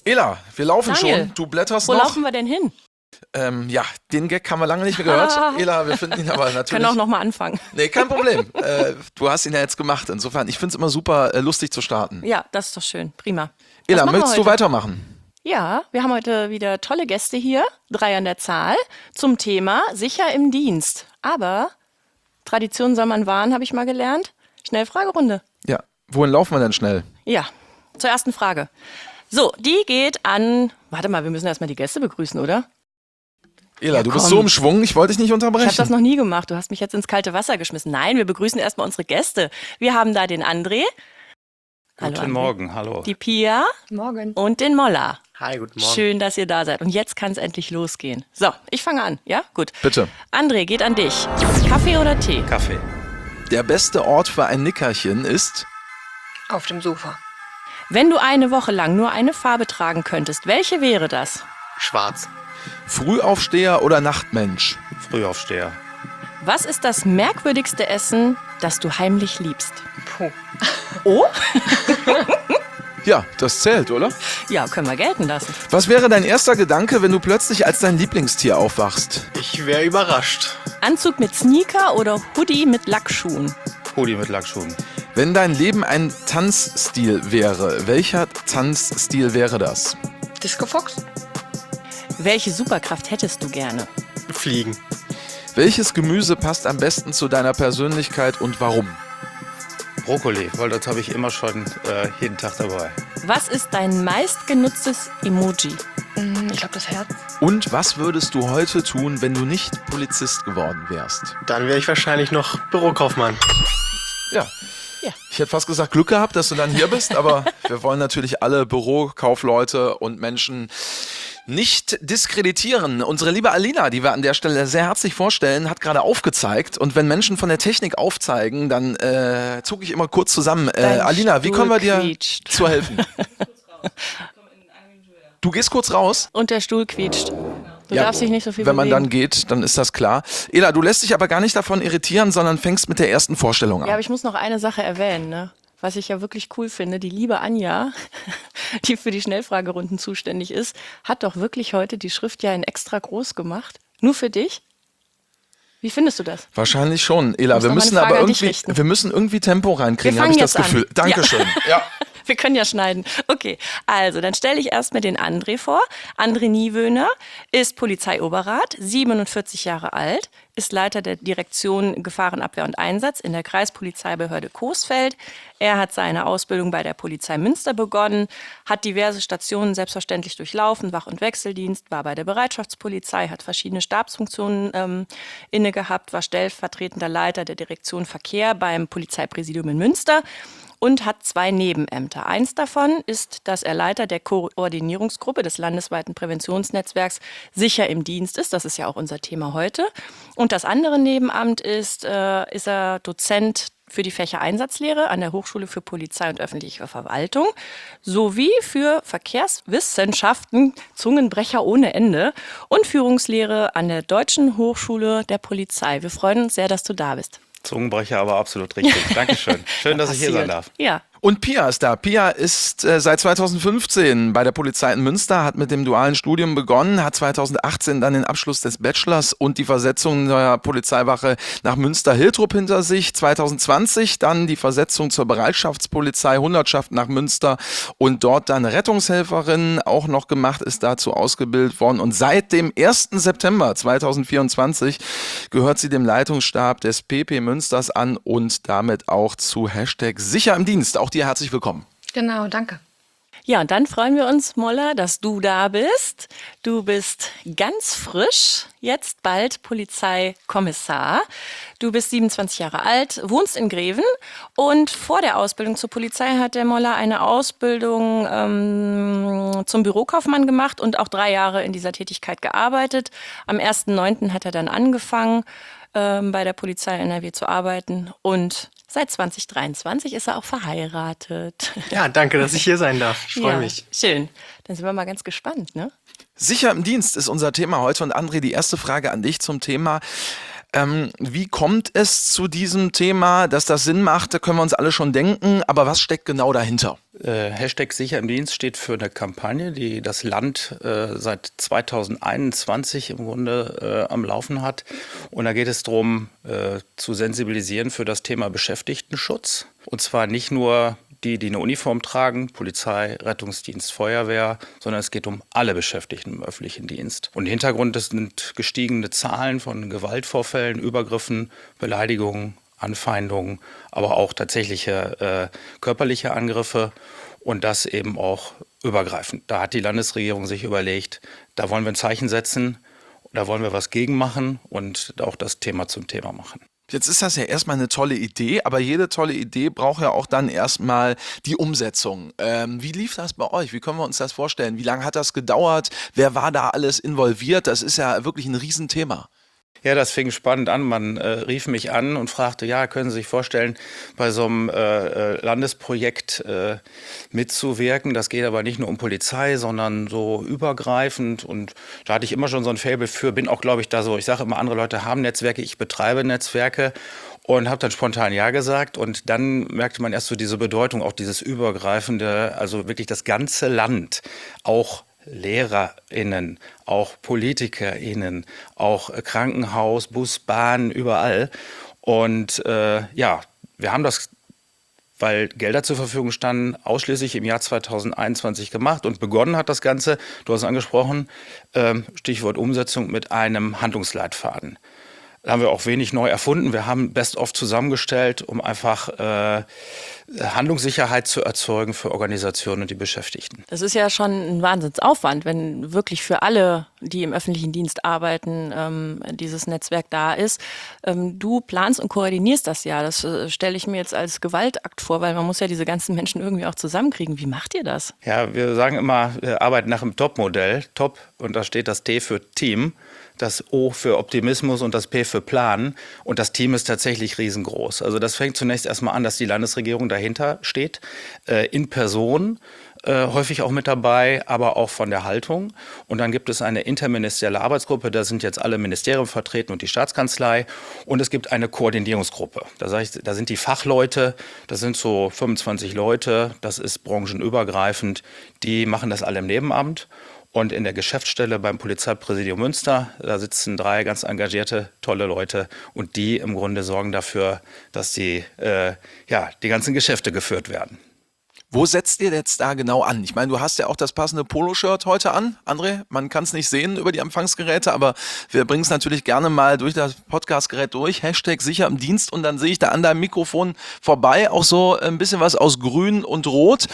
Ela, wir laufen Daniel, schon. Du blätterst Wo noch. laufen wir denn hin? Ja, den Gag haben wir lange nicht mehr gehört. Ela, wir finden ihn aber natürlich. Können auch nochmal anfangen. Nee, kein Problem. Du hast ihn ja jetzt gemacht. Insofern, ich finde es immer super lustig zu starten. Ja, das ist doch schön. Prima. Ela, Was machen wir möchtest du heute? weitermachen? Ja, wir haben heute wieder tolle Gäste hier, 3 an der Zahl, zum Thema sicher im Dienst. Aber Tradition soll man wahren, habe ich mal gelernt. Schnellfragerunde. Ja. Wohin laufen wir denn schnell? Ja, zur ersten Frage. So, die geht an. Warte mal, wir müssen erstmal die Gäste begrüßen, oder? Ela, Ja, du bist komm. so im Schwung, ich wollte dich nicht Ich habe das unterbrechen. noch nie gemacht. Du hast mich jetzt ins kalte Wasser geschmissen. Nein, wir begrüßen erstmal unsere Gäste. Wir haben da den André. Hallo, Guten André. Morgen, hallo. Die Pia Morgen. und den Molla. Hi, guten Morgen. Schön, dass ihr da seid. Und jetzt kann es endlich losgehen. So, ich fange an. Ja, gut. Bitte. André, geht an dich. Kaffee oder Tee? Kaffee. Der beste Ort für ein Nickerchen ist... Auf dem Sofa. Wenn du eine Woche lang nur eine Farbe tragen könntest, welche wäre das? Schwarz. Frühaufsteher oder Nachtmensch? Frühaufsteher. Was ist das merkwürdigste Essen, das du heimlich liebst? Puh. Oh? Ja, das zählt, oder? Ja, können wir gelten lassen. Was wäre dein erster Gedanke, wenn du plötzlich als dein Lieblingstier aufwachst? Ich wäre überrascht. Anzug mit Sneaker oder Hoodie mit Lackschuhen? Hoodie mit Lackschuhen. Wenn dein Leben ein Tanzstil wäre, welcher Tanzstil wäre das? Disco Fox? Welche Superkraft hättest du gerne? Fliegen. Welches Gemüse passt am besten zu deiner Persönlichkeit und warum? Brokkoli, weil das habe ich immer schon jeden Tag dabei. Was ist dein meistgenutztes Emoji? Ich glaube, das Herz. Und was würdest du heute tun, wenn du nicht Polizist geworden wärst? Dann wäre ich wahrscheinlich noch Bürokaufmann. Ja. Ja. Ich hätte fast gesagt, Glück gehabt, dass du dann hier bist, aber wir wollen natürlich alle Bürokaufleute und Menschen nicht diskreditieren. Unsere liebe Alina, die wir an der Stelle sehr herzlich vorstellen, hat gerade aufgezeigt. Und wenn Menschen von der Technik aufzeigen, dann zucke ich immer kurz zusammen. Dein Alina, wie können wir dir Stuhl quietscht. zu helfen? Du gehst kurz raus. Und der Stuhl quietscht. Du Ja, darfst dich nicht so viel Wenn man bewegen. dann geht, dann ist das klar. Ela, du lässt dich aber gar nicht davon irritieren, sondern fängst mit der ersten Vorstellung an. Ja, aber ich muss noch eine Sache erwähnen, ne? Was ich ja wirklich cool finde. Die liebe Anja, die für die Schnellfragerunden zuständig ist, hat doch wirklich heute die Schrift ja in extra groß gemacht. Nur für dich. Wie findest du das? Wahrscheinlich schon, Ela. muss Wir noch mal müssen eine Frage aber an dich irgendwie, richten. wir müssen irgendwie Tempo reinkriegen, Wir habe ich fangen das jetzt an. Gefühl. Dankeschön. Ja. Wir können ja schneiden. Okay, also dann stelle ich erstmal den André vor. André Niewöhner ist Polizeioberrat, 47 Jahre alt, ist Leiter der Direktion Gefahrenabwehr und Einsatz in der Kreispolizeibehörde Coesfeld. Er hat seine Ausbildung bei der Polizei Münster begonnen, hat diverse Stationen selbstverständlich durchlaufen, Wach- und Wechseldienst, war bei der Bereitschaftspolizei, hat verschiedene Stabsfunktionen inne gehabt, war stellvertretender Leiter der Direktion Verkehr beim Polizeipräsidium in Münster und hat 2 Nebenämter. Eins davon ist, dass er Leiter der Koordinierungsgruppe des landesweiten Präventionsnetzwerks Sicher im Dienst ist. Das ist ja auch unser Thema heute. Und das andere Nebenamt ist er Dozent für die Fächer Einsatzlehre an der Hochschule für Polizei und öffentliche Verwaltung sowie für Verkehrswissenschaften, Zungenbrecher ohne Ende und Führungslehre an der Deutschen Hochschule der Polizei. Wir freuen uns sehr, dass du da bist. Zungenbrecher, aber absolut richtig. Dankeschön. Schön, dass ich hier sein darf. Ja. Und Pia ist da. Pia ist seit 2015 bei der Polizei in Münster, hat mit dem dualen Studium begonnen, hat 2018 dann den Abschluss des Bachelors und die Versetzung der Polizeiwache nach Münster-Hiltrup hinter sich. 2020 dann die Versetzung zur Bereitschaftspolizei, Hundertschaft nach Münster und dort dann Rettungshelferin auch noch gemacht, ist dazu ausgebildet worden. Und seit dem 1. September 2024 gehört sie dem Leitungsstab des PP Münsters an und damit auch zu #Sicher im Dienst. Auch dir herzlich willkommen. Genau, danke. Ja, und dann freuen wir uns, Molla, dass du da bist. Du bist ganz frisch, jetzt bald Polizeikommissar. Du bist 27 Jahre alt, wohnst in Greven und vor der Ausbildung zur Polizei hat der Molla eine Ausbildung zum Bürokaufmann gemacht und auch 3 Jahre in dieser Tätigkeit gearbeitet. Am 1.9. hat er dann angefangen, bei der Polizei NRW zu arbeiten und seit 2023 ist er auch verheiratet. Ja, danke, dass ich hier sein darf. Ich freue Ja, mich. schön. Dann sind wir mal ganz gespannt, ne? Sicher im Dienst ist unser Thema heute und André, die erste Frage an dich zum Thema. Wie kommt es zu diesem Thema, dass das Sinn macht, da können wir uns alle schon denken, aber was steckt genau dahinter? Hashtag Sicher im Dienst steht für eine Kampagne, die das Land seit 2021 im Grunde am Laufen hat. Und da geht es darum, zu sensibilisieren für das Thema Beschäftigtenschutz. Und zwar nicht nur die eine Uniform tragen, Polizei, Rettungsdienst, Feuerwehr, sondern es geht um alle Beschäftigten im öffentlichen Dienst. Und Hintergrund sind gestiegene Zahlen von Gewaltvorfällen, Übergriffen, Beleidigungen, Anfeindungen, aber auch tatsächliche körperliche Angriffe und das eben auch übergreifend. Da hat die Landesregierung sich überlegt, da wollen wir ein Zeichen setzen, da wollen wir was gegen machen und auch das Thema zum Thema machen. Jetzt ist das ja erstmal eine tolle Idee, aber jede tolle Idee braucht ja auch dann erstmal die Umsetzung. Wie lief das bei euch? Wie können wir uns das vorstellen? Wie lange hat das gedauert? Wer war da alles involviert? Das ist ja wirklich ein Riesenthema. Ja, das fing spannend an. Man rief mich an und fragte, ja, können Sie sich vorstellen, bei so einem Landesprojekt mitzuwirken? Das geht aber nicht nur um Polizei, sondern so übergreifend. Und da hatte ich immer schon so ein Faible für, bin auch, glaube ich, da so, ich sage immer, andere Leute haben Netzwerke, ich betreibe Netzwerke. Und habe dann spontan Ja gesagt und dann merkte man erst so diese Bedeutung, auch dieses Übergreifende, also wirklich das ganze Land, auch LehrerInnen, auch PolitikerInnen, auch Krankenhaus, Bus, Bahn, überall. Und ja, wir haben das, weil Gelder zur Verfügung standen, ausschließlich im Jahr 2021 gemacht und begonnen hat das Ganze, du hast es angesprochen, Stichwort Umsetzung mit einem Handlungsleitfaden. Da haben wir auch wenig neu erfunden. Wir haben Best-of zusammengestellt, um einfach Handlungssicherheit zu erzeugen für Organisationen und die Beschäftigten. Das ist ja schon ein Wahnsinnsaufwand, wenn wirklich für alle, die im öffentlichen Dienst arbeiten, dieses Netzwerk da ist. Du planst und koordinierst das ja. Das stelle ich mir jetzt als Gewaltakt vor, weil man muss ja diese ganzen Menschen irgendwie auch zusammenkriegen. Wie macht ihr das? Ja, wir sagen immer, wir arbeiten nach dem Top-Modell. Top, und da steht das T für Team, das O für Optimismus und das P für Plan. Und das Team ist tatsächlich riesengroß. Also das fängt zunächst erstmal an, dass die Landesregierung dahinter steht, in Person, häufig auch mit dabei, aber auch von der Haltung. Und dann gibt es eine interministerielle Arbeitsgruppe, da sind jetzt alle Ministerien vertreten und die Staatskanzlei. Und es gibt eine Koordinierungsgruppe. Da sage ich, da sind die Fachleute, das sind so 25 Leute, das ist branchenübergreifend, die machen das alle im Nebenamt. Und in der Geschäftsstelle beim Polizeipräsidium Münster, da sitzen 3 ganz engagierte, tolle Leute und die im Grunde sorgen dafür, dass die ganzen Geschäfte geführt werden. Wo setzt ihr jetzt da genau an? Ich meine, du hast ja auch das passende Poloshirt heute an, André. Man kann es nicht sehen über die Empfangsgeräte, aber wir bringen es natürlich gerne mal durch das Podcastgerät durch. Hashtag Sicher im Dienst und dann sehe ich da an deinem Mikrofon vorbei auch so ein bisschen was aus Grün und Rot.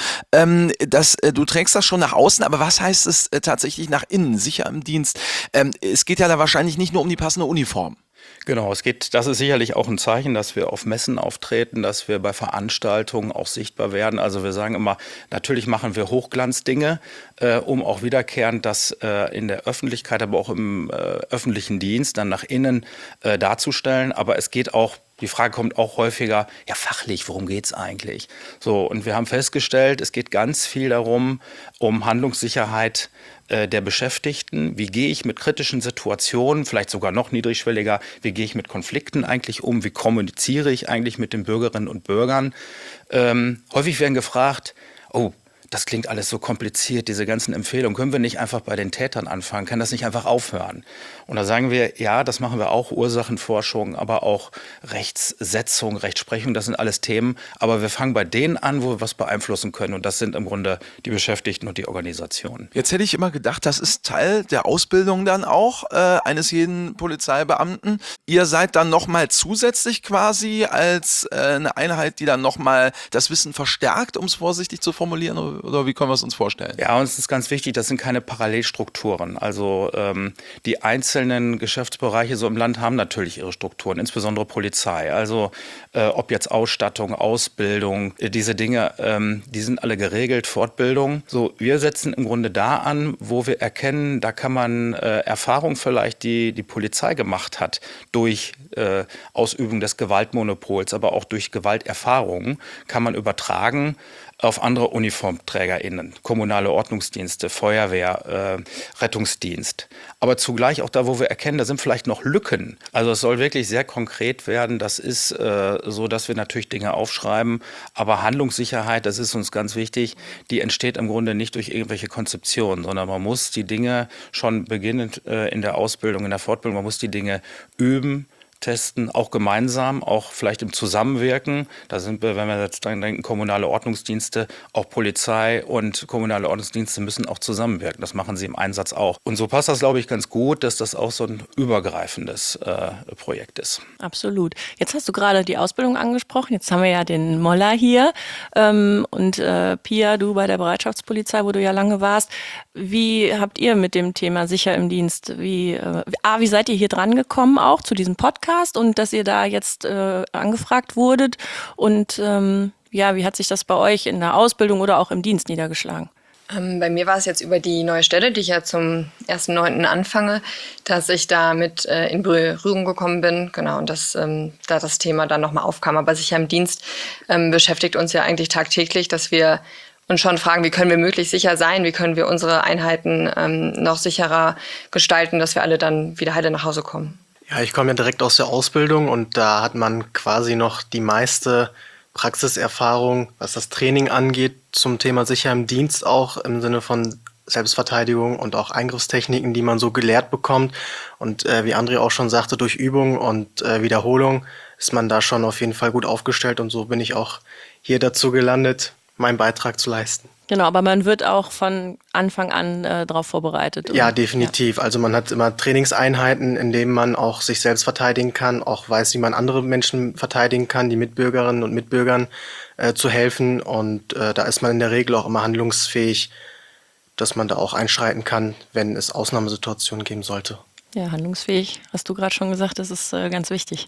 Du trägst das schon nach außen, aber was heißt es tatsächlich nach innen? Sicher im Dienst. Es geht ja da wahrscheinlich nicht nur um die passende Uniform. Genau, das ist sicherlich auch ein Zeichen, dass wir auf Messen auftreten, dass wir bei Veranstaltungen auch sichtbar werden. Also wir sagen immer, natürlich machen wir Hochglanzdinge, um auch wiederkehrend das in der Öffentlichkeit, aber auch im öffentlichen Dienst dann nach innen darzustellen. Aber es geht auch, die Frage kommt auch häufiger, ja fachlich, worum geht's eigentlich? So, und wir haben festgestellt, es geht ganz viel darum, um Handlungssicherheit der Beschäftigten. Wie gehe ich mit kritischen Situationen, vielleicht sogar noch niedrigschwelliger, wie gehe ich mit Konflikten eigentlich um, wie kommuniziere ich eigentlich mit den Bürgerinnen und Bürgern? Häufig werden gefragt, oh, das klingt alles so kompliziert, diese ganzen Empfehlungen. Können wir nicht einfach bei den Tätern anfangen? Kann das nicht einfach aufhören? Und da sagen wir, ja, das machen wir auch, Ursachenforschung, aber auch Rechtssetzung, Rechtsprechung, das sind alles Themen. Aber wir fangen bei denen an, wo wir was beeinflussen können. Und das sind im Grunde die Beschäftigten und die Organisationen. Jetzt hätte ich immer gedacht, das ist Teil der Ausbildung dann auch eines jeden Polizeibeamten. Ihr seid dann nochmal zusätzlich quasi als eine Einheit, die dann nochmal das Wissen verstärkt, um es vorsichtig zu formulieren. Oder wie können wir es uns vorstellen? Ja, uns ist ganz wichtig, das sind keine Parallelstrukturen. Also die einzelnen Geschäftsbereiche so im Land haben natürlich ihre Strukturen, insbesondere Polizei. Also ob jetzt Ausstattung, Ausbildung, diese Dinge, die sind alle geregelt, Fortbildung. So, wir setzen im Grunde da an, wo wir erkennen, da kann man Erfahrung vielleicht, die die Polizei gemacht hat, durch Ausübung des Gewaltmonopols, aber auch durch Gewalterfahrungen, kann man übertragen auf andere UniformträgerInnen, kommunale Ordnungsdienste, Feuerwehr, Rettungsdienst. Aber zugleich auch da, wo wir erkennen, da sind vielleicht noch Lücken. Also es soll wirklich sehr konkret werden. Das ist so, dass wir natürlich Dinge aufschreiben. Aber Handlungssicherheit, das ist uns ganz wichtig, die entsteht im Grunde nicht durch irgendwelche Konzeptionen, sondern man muss die Dinge schon beginnend in der Ausbildung, in der Fortbildung, man muss die Dinge üben, testen, auch gemeinsam, auch vielleicht im Zusammenwirken. Da sind wir, wenn wir jetzt dran denken, kommunale Ordnungsdienste, auch Polizei und kommunale Ordnungsdienste müssen auch zusammenwirken. Das machen sie im Einsatz auch. Und so passt das, glaube ich, ganz gut, dass das auch so ein übergreifendes Projekt ist. Absolut. Jetzt hast du gerade die Ausbildung angesprochen. Jetzt haben wir ja den Moller hier. Und Pia, du bei der Bereitschaftspolizei, wo du ja lange warst. Wie habt ihr mit dem Thema Sicher im Dienst, wie seid ihr hier dran gekommen auch zu diesem Podcast und dass ihr da jetzt angefragt wurdet? Und wie hat sich das bei euch in der Ausbildung oder auch im Dienst niedergeschlagen? Bei mir war es jetzt über die neue Stelle, die ich ja zum 1.9. anfange, dass ich da mit in Berührung gekommen bin. Genau, und dass da das Thema dann nochmal aufkam. Aber Sicher im Dienst beschäftigt uns ja eigentlich tagtäglich, dass wir uns schon fragen, wie können wir möglichst sicher sein, wie können wir unsere Einheiten noch sicherer gestalten, dass wir alle dann wieder heile nach Hause kommen. Ja, ich komme ja direkt aus der Ausbildung und da hat man quasi noch die meiste Praxiserfahrung, was das Training angeht, zum Thema Sicher im Dienst, auch im Sinne von Selbstverteidigung und auch Eingriffstechniken, die man so gelehrt bekommt. Und wie André auch schon sagte, durch Übung und Wiederholung ist man da schon auf jeden Fall gut aufgestellt. Und so bin ich auch hier dazu gelandet, meinen Beitrag zu leisten. Genau, aber man wird auch von Anfang an darauf vorbereitet. Ja, definitiv. Ja. Also man hat immer Trainingseinheiten, in denen man auch sich selbst verteidigen kann, auch weiß, wie man andere Menschen verteidigen kann, die Mitbürgerinnen und Mitbürgern zu helfen. Und da ist man in der Regel auch immer handlungsfähig, dass man da auch einschreiten kann, wenn es Ausnahmesituationen geben sollte. Ja, handlungsfähig, hast du gerade schon gesagt, das ist ganz wichtig.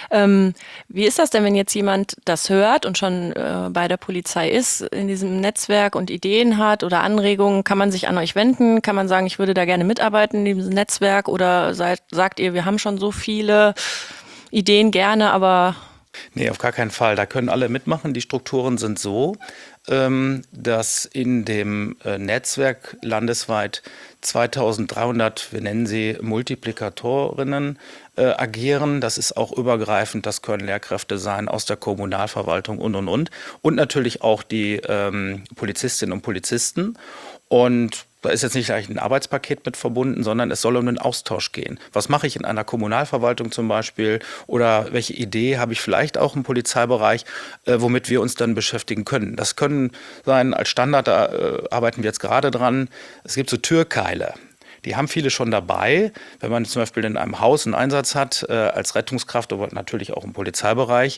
Wie ist das denn, wenn jetzt jemand das hört und schon bei der Polizei ist, in diesem Netzwerk und Ideen hat oder Anregungen? Kann man sich an euch wenden? Kann man sagen, ich würde da gerne mitarbeiten in diesem Netzwerk? Oder sagt ihr, wir haben schon so viele Ideen gerne, aber... Nee, auf gar keinen Fall. Da können alle mitmachen. Die Strukturen sind so, dass in dem Netzwerk landesweit 2300, wir nennen sie Multiplikatorinnen, agieren. Das ist auch übergreifend. Das können Lehrkräfte sein aus der Kommunalverwaltung und. Und natürlich auch die Polizistinnen und Polizisten. Und da ist jetzt nicht gleich ein Arbeitspaket mit verbunden, sondern es soll um den Austausch gehen. Was mache ich in einer Kommunalverwaltung zum Beispiel? Oder welche Idee habe ich vielleicht auch im Polizeibereich, womit wir uns dann beschäftigen können? Das können sein, als Standard, da arbeiten wir jetzt gerade dran, es gibt so Türkeile. Die haben viele schon dabei. Wenn man zum Beispiel in einem Haus einen Einsatz hat, als Rettungskraft, aber natürlich auch im Polizeibereich,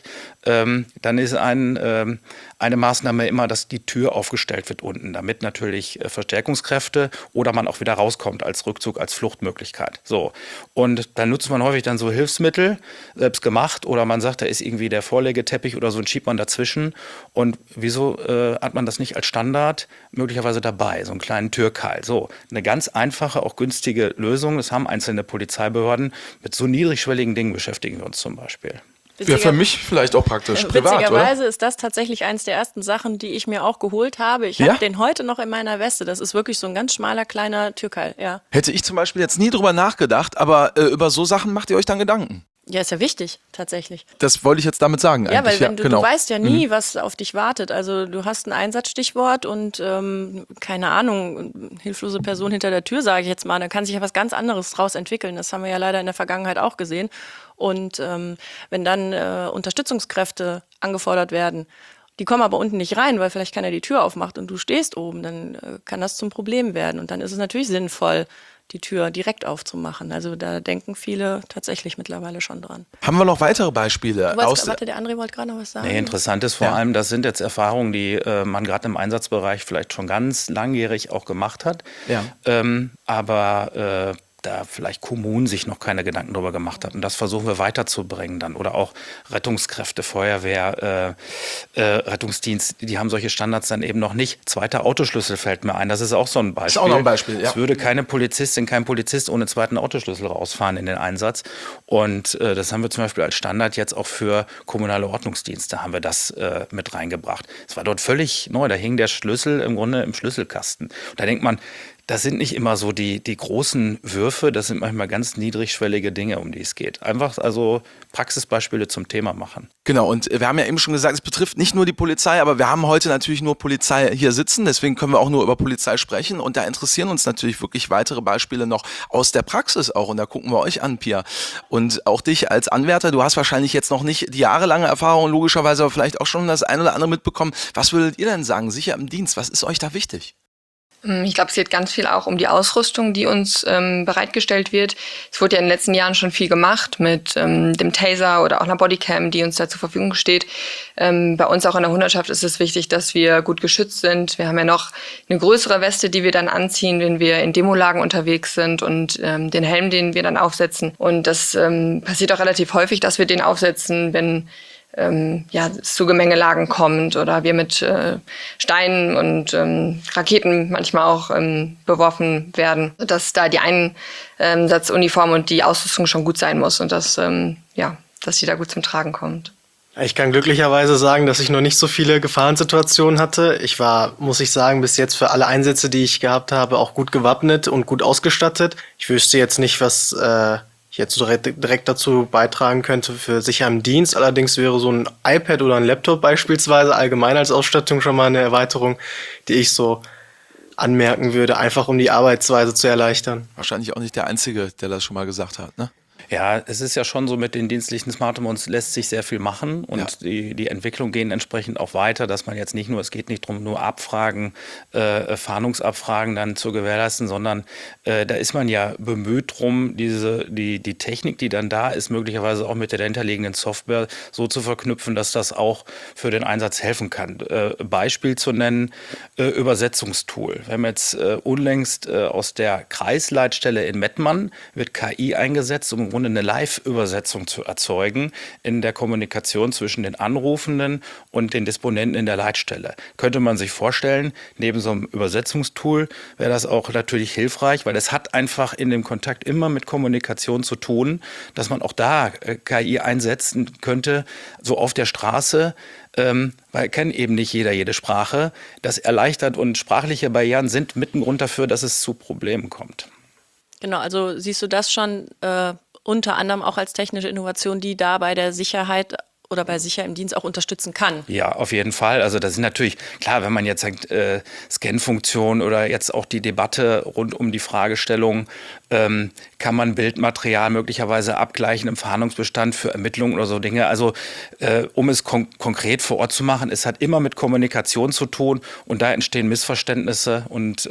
dann ist eine Maßnahme immer, dass die Tür aufgestellt wird unten, damit natürlich Verstärkungskräfte oder man auch wieder rauskommt als Rückzug, als Fluchtmöglichkeit. So. Und dann nutzt man häufig dann so Hilfsmittel, selbst gemacht, oder man sagt, da ist irgendwie der Vorlegeteppich oder so, und schiebt man dazwischen. Und wieso hat man das nicht als Standard möglicherweise dabei, so einen kleinen Türkeil? So, eine ganz einfache, auch günstige Lösung. Das haben einzelne Polizeibehörden. Mit so niedrigschwelligen Dingen beschäftigen wir uns zum Beispiel. Ja, für mich vielleicht auch praktisch, privat, witzigerweise oder? ist das tatsächlich eins der ersten Sachen, die ich mir auch geholt habe. Ich habe den heute noch in meiner Weste. Das ist wirklich so ein ganz schmaler, kleiner Türkeil, ja. Hätte ich zum Beispiel jetzt nie drüber nachgedacht, aber über so Sachen macht ihr euch dann Gedanken? Ja, ist ja wichtig, tatsächlich. Das wollte ich jetzt damit sagen Ja, eigentlich. weil wenn du weißt ja nie, was auf dich wartet. Also du hast ein Einsatzstichwort und keine Ahnung, hilflose Person hinter der Tür, sage ich jetzt mal, da kann sich ja was ganz anderes draus entwickeln. Das haben wir ja leider in der Vergangenheit auch gesehen. Und wenn dann Unterstützungskräfte angefordert werden, die kommen aber unten nicht rein, weil vielleicht keiner die Tür aufmacht und du stehst oben, dann kann das zum Problem werden. Und dann ist es natürlich sinnvoll, die Tür direkt aufzumachen. Also da denken viele tatsächlich mittlerweile schon dran. Haben wir noch weitere Beispiele? Der André wollte gerade noch was sagen. Nee, interessant ist vor allem, das sind jetzt Erfahrungen, die man gerade im Einsatzbereich vielleicht schon ganz langjährig auch gemacht hat. Ja. Aber da vielleicht Kommunen sich noch keine Gedanken drüber gemacht hatten. Das versuchen wir weiterzubringen dann. Oder auch Rettungskräfte, Feuerwehr, Rettungsdienst, die haben solche Standards dann eben noch nicht. Zweiter Autoschlüssel fällt mir ein, das ist auch so ein Beispiel. Ist auch noch ein Beispiel, ja. Es würde keine Polizistin, kein Polizist ohne zweiten Autoschlüssel rausfahren in den Einsatz. Und das haben wir zum Beispiel als Standard jetzt auch für kommunale Ordnungsdienste haben wir das mit reingebracht. Es war dort völlig neu, da hing der Schlüssel im Grunde im Schlüsselkasten. Und da denkt man, das sind nicht immer so die großen Würfe, das sind manchmal ganz niedrigschwellige Dinge, um die es geht. Einfach also Praxisbeispiele zum Thema machen. Genau, und wir haben ja eben schon gesagt, es betrifft nicht nur die Polizei, aber wir haben heute natürlich nur Polizei hier sitzen, deswegen können wir auch nur über Polizei sprechen und da interessieren uns natürlich wirklich weitere Beispiele noch aus der Praxis auch und da gucken wir euch an, Pia. Und auch dich als Anwärter, du hast wahrscheinlich jetzt noch nicht die jahrelange Erfahrung, logischerweise, aber vielleicht auch schon das ein oder andere mitbekommen. Was würdet ihr denn sagen, sicher im Dienst, was ist euch da wichtig? Ich glaube, es geht ganz viel auch um die Ausrüstung, die uns bereitgestellt wird. Es wurde ja in den letzten Jahren schon viel gemacht mit dem Taser oder auch einer Bodycam, die uns da zur Verfügung steht. Bei uns auch in der Hundertschaft ist es wichtig, dass wir gut geschützt sind. Wir haben ja noch eine größere Weste, die wir dann anziehen, wenn wir in Demolagen unterwegs sind und den Helm, den wir dann aufsetzen. Und das passiert auch relativ häufig, dass wir den aufsetzen, wenn es zu Gemengelagen kommt oder wir mit Steinen und Raketen manchmal auch beworfen werden, dass da die Einsatzuniform und die Ausrüstung schon gut sein muss und dass die da gut zum Tragen kommt. Ich kann glücklicherweise sagen, dass ich noch nicht so viele Gefahrensituationen hatte. Ich war, muss ich sagen, bis jetzt für alle Einsätze, die ich gehabt habe, auch gut gewappnet und gut ausgestattet. Ich wüsste jetzt nicht, was ich jetzt direkt dazu beitragen könnte für sicher im Dienst. Allerdings wäre so ein iPad oder ein Laptop beispielsweise allgemein als Ausstattung schon mal eine Erweiterung, die ich so anmerken würde, einfach um die Arbeitsweise zu erleichtern. Wahrscheinlich auch nicht der Einzige, der das schon mal gesagt hat, ne? Ja, es ist ja schon so, mit den dienstlichen Smartphones lässt sich sehr viel machen und die Entwicklung gehen entsprechend auch weiter, dass man jetzt nicht nur, es geht nicht darum, nur Abfragen, Fahndungsabfragen dann zu gewährleisten, sondern da ist man ja bemüht drum, die Technik, die dann da ist, möglicherweise auch mit der dahinterliegenden Software so zu verknüpfen, dass das auch für den Einsatz helfen kann. Beispiel zu nennen, Übersetzungstool. Wir haben jetzt unlängst aus der Kreisleitstelle in Mettmann wird KI eingesetzt, um im Grunde eine Live-Übersetzung zu erzeugen in der Kommunikation zwischen den Anrufenden und den Disponenten in der Leitstelle. Könnte man sich vorstellen, neben so einem Übersetzungstool wäre das auch natürlich hilfreich, weil es hat einfach in dem Kontakt immer mit Kommunikation zu tun, dass man auch da KI einsetzen könnte, so auf der Straße, weil kennt eben nicht jeder jede Sprache. Das erleichtert und sprachliche Barrieren sind mit ein Grund dafür, dass es zu Problemen kommt. Genau, also siehst du das schon unter anderem auch als technische Innovation, die da bei der Sicherheit oder bei Sicher im Dienst auch unterstützen kann? Ja, auf jeden Fall. Also das ist natürlich, klar, wenn man jetzt sagt, Scan-Funktion oder jetzt auch die Debatte rund um die Fragestellung, kann man Bildmaterial möglicherweise abgleichen im Fahndungsbestand für Ermittlungen oder so Dinge. Also um es konkret vor Ort zu machen, es hat immer mit Kommunikation zu tun und da entstehen Missverständnisse und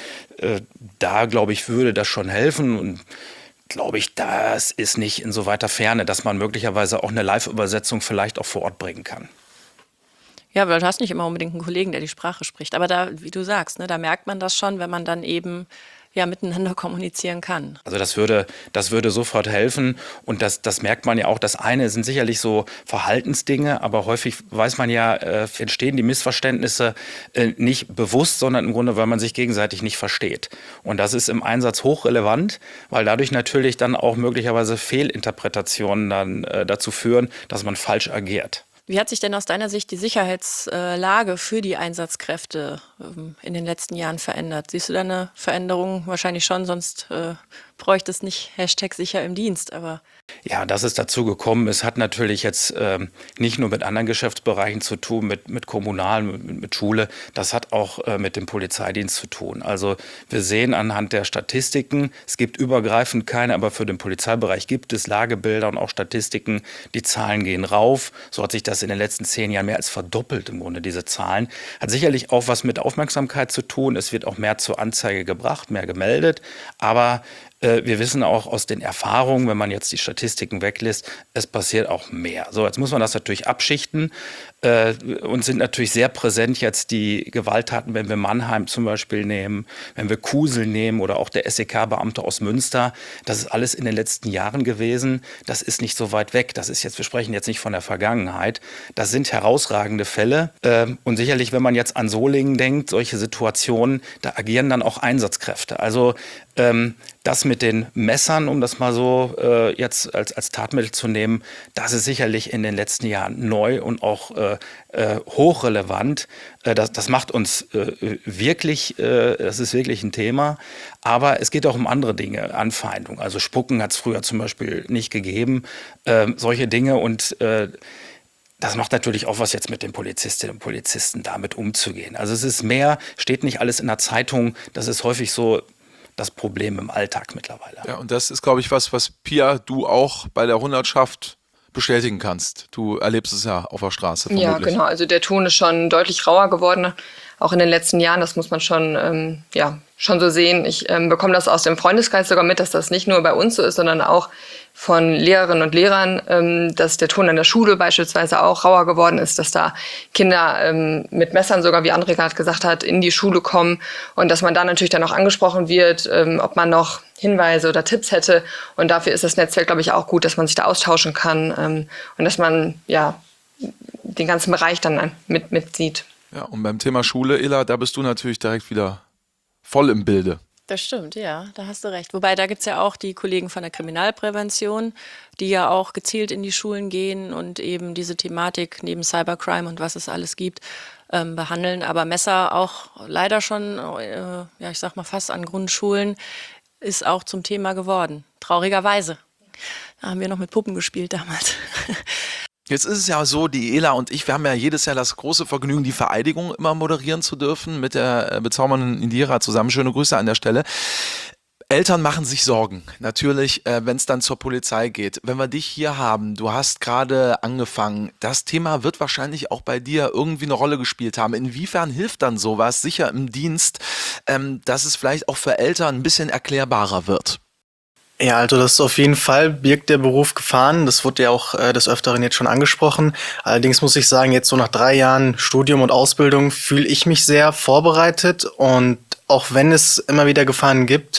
da, glaube ich, würde das schon helfen und glaube ich, das ist nicht in so weiter Ferne, dass man möglicherweise auch eine Live-Übersetzung vielleicht auch vor Ort bringen kann. Ja, weil du hast nicht immer unbedingt einen Kollegen, der die Sprache spricht. Aber da, wie du sagst, ne, da merkt man das schon, wenn man dann eben miteinander kommunizieren kann. Also das würde sofort helfen und das merkt man ja auch. Das eine sind sicherlich so Verhaltensdinge, aber häufig weiß man ja, entstehen die Missverständnisse nicht bewusst, sondern im Grunde, weil man sich gegenseitig nicht versteht. Und das ist im Einsatz hochrelevant, weil dadurch natürlich dann auch möglicherweise Fehlinterpretationen dann dazu führen, dass man falsch agiert. Wie hat sich denn aus deiner Sicht die Sicherheitslage für die Einsatzkräfte in den letzten Jahren verändert? Siehst du da eine Veränderung? Wahrscheinlich schon, sonst bräuchte es nicht #sicher im Dienst. Aber ja, dass es dazu gekommen ist, hat natürlich jetzt nicht nur mit anderen Geschäftsbereichen zu tun, mit Kommunalen, mit Schule. Das hat auch mit dem Polizeidienst zu tun. Also wir sehen anhand der Statistiken, es gibt übergreifend keine, aber für den Polizeibereich gibt es Lagebilder und auch Statistiken. Die Zahlen gehen rauf. So hat sich das in den letzten 10 Jahren mehr als verdoppelt im Grunde, diese Zahlen. Hat sicherlich auch was mit Aufmerksamkeit zu tun. Es wird auch mehr zur Anzeige gebracht, mehr gemeldet. Aber wir wissen auch aus den Erfahrungen, wenn man jetzt die Statistiken weglässt, es passiert auch mehr. So, jetzt muss man das natürlich abschichten. Und sind natürlich sehr präsent jetzt die Gewalttaten, wenn wir Mannheim zum Beispiel nehmen, wenn wir Kusel nehmen oder auch der SEK-Beamte aus Münster. Das ist alles in den letzten Jahren gewesen. Das ist nicht so weit weg. Das ist jetzt, wir sprechen jetzt nicht von der Vergangenheit. Das sind herausragende Fälle. Und sicherlich, wenn man jetzt an Solingen denkt, solche Situationen, da agieren dann auch Einsatzkräfte. Also das mit den Messern, um das mal so jetzt als Tatmittel zu nehmen, das ist sicherlich in den letzten Jahren neu und auch hochrelevant. Das macht uns wirklich, das ist wirklich ein Thema. Aber es geht auch um andere Dinge, Anfeindung. Also Spucken hat es früher zum Beispiel nicht gegeben. Solche Dinge und das macht natürlich auch was jetzt mit den Polizistinnen und Polizisten, damit umzugehen. Also es ist mehr, steht nicht alles in der Zeitung. Das ist häufig so das Problem im Alltag mittlerweile. Ja, und das ist, glaube ich, was Pia, du auch bei der Hundertschaft bestätigen kannst. Du erlebst es ja auf der Straße vermutlich. Ja, genau. Also der Ton ist schon deutlich rauer geworden, auch in den letzten Jahren. Das muss man schon, schon so sehen. Ich bekomme das aus dem Freundeskreis sogar mit, dass das nicht nur bei uns so ist, sondern auch von Lehrerinnen und Lehrern, dass der Ton an der Schule beispielsweise auch rauer geworden ist, dass da Kinder mit Messern sogar, wie André gerade gesagt hat, in die Schule kommen und dass man da natürlich dann auch angesprochen wird, ob man noch Hinweise oder Tipps hätte. Und dafür ist das Netzwerk, glaube ich, auch gut, dass man sich da austauschen kann und dass man den ganzen Bereich dann mit sieht. Ja, und beim Thema Schule, Ela, da bist du natürlich direkt wieder voll im Bilde. Das stimmt, ja, da hast du recht. Wobei, da gibt es ja auch die Kollegen von der Kriminalprävention, die ja auch gezielt in die Schulen gehen und eben diese Thematik neben Cybercrime und was es alles gibt, behandeln. Aber Messer auch leider schon, ich sag mal fast an Grundschulen, ist auch zum Thema geworden. Traurigerweise. Da haben wir noch mit Puppen gespielt damals. Jetzt ist es ja so, die Ela und ich, wir haben ja jedes Jahr das große Vergnügen, die Vereidigung immer moderieren zu dürfen mit der bezaubernden Indira zusammen. Schöne Grüße an der Stelle. Eltern machen sich Sorgen, natürlich, wenn es dann zur Polizei geht. Wenn wir dich hier haben, du hast gerade angefangen, das Thema wird wahrscheinlich auch bei dir irgendwie eine Rolle gespielt haben. Inwiefern hilft dann sowas, sicher im Dienst, dass es vielleicht auch für Eltern ein bisschen erklärbarer wird? Ja, also das ist auf jeden Fall, birgt der Beruf Gefahren. Das wurde ja auch des Öfteren jetzt schon angesprochen. Allerdings muss ich sagen, jetzt so nach 3 Jahren Studium und Ausbildung fühle ich mich sehr vorbereitet. Und auch wenn es immer wieder Gefahren gibt,